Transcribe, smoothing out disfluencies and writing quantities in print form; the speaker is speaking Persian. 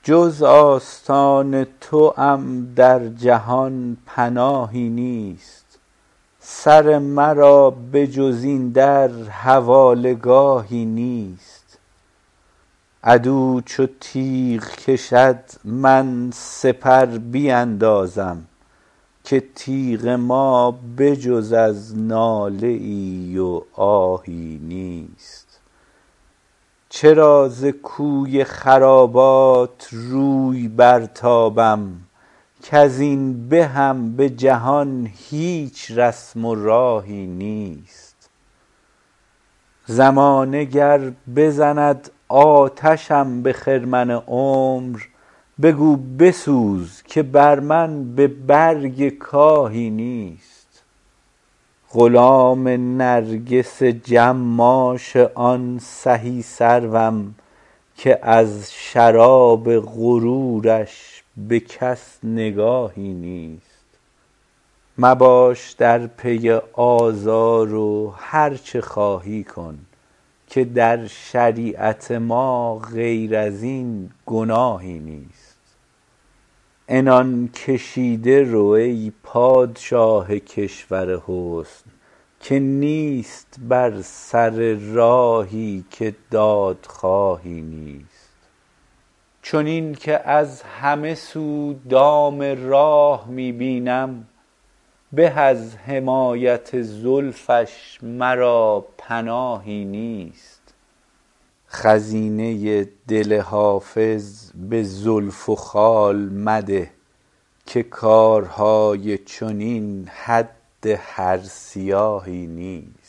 جز آستان توام در جهان پناهی نیست. سر مرا به جز این در حواله گاهی نیست. عدو چو تیغ کشد من سپر بیندازم، که تیغ ما به جز از ناله ای و آهی نیست. چرا ز کوی خرابات روی برتابم، کز این به هم به جهان هیچ رسم و راهی نیست. زمانه گر بزند آتشم به خرمن عمر، بگو بسوز که بر من به برگ کاهی نیست. غلام نرگس جماش آن سهی سروم، که از شراب غرورش به کس نگاهی نیست. مباش در پی آزار و هر چه خواهی کن، که در شریعت ما غیر از این گناهی نیست. عنان کشیده رو ای پادشاه کشور حسن، که نیست بر سر راهی که دادخواهی نیست. چنین که از همه سو دام راه می بینم، به از حمایت زلفش مرا پناهی نیست. خزینه دل حافظ به زلف و خال مده، که کارهای چنین حد هر سیاهی نیست.